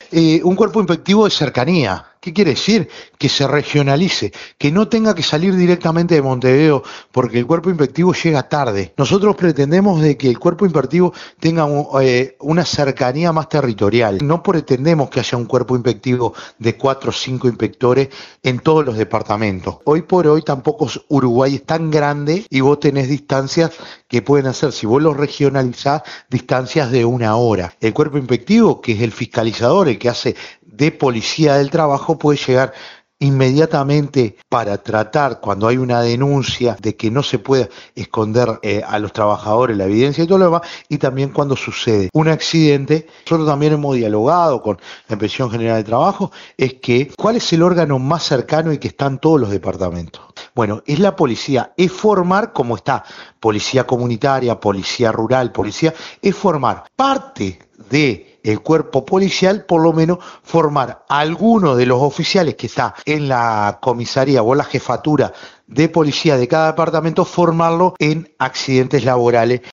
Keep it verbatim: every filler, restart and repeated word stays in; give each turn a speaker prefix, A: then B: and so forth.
A: Eh, un cuerpo inspectivo de cercanía. ¿Qué quiere decir? Que se regionalice, que no tenga que salir directamente de Montevideo, porque el cuerpo inspectivo llega tarde. Nosotros pretendemos de que el cuerpo inspectivo tenga un, eh, una cercanía más territorial. No pretendemos que haya un cuerpo inspectivo de cuatro o cinco inspectores en todos los departamentos. Hoy por hoy tampoco Uruguay es tan grande y vos tenés distancias que pueden hacer, si vos los regionalizás, distancias de una hora. El cuerpo inspectivo, que es el fiscalizador, el que hace de policía del trabajo, puede llegar inmediatamente para tratar cuando hay una denuncia de que no se pueda esconder eh, a los trabajadores la evidencia y todo lo demás, y también cuando sucede un accidente. Nosotros también hemos dialogado con la Inspección General de Trabajo, es que ¿cuál es el órgano más cercano y que está en todos los departamentos? Bueno, es la policía, es formar, como está policía comunitaria, policía rural, policía, es formar parte de el cuerpo policial, por lo menos formar a alguno de los oficiales que está en la comisaría o la jefatura de policía de cada departamento, formarlo en accidentes laborales.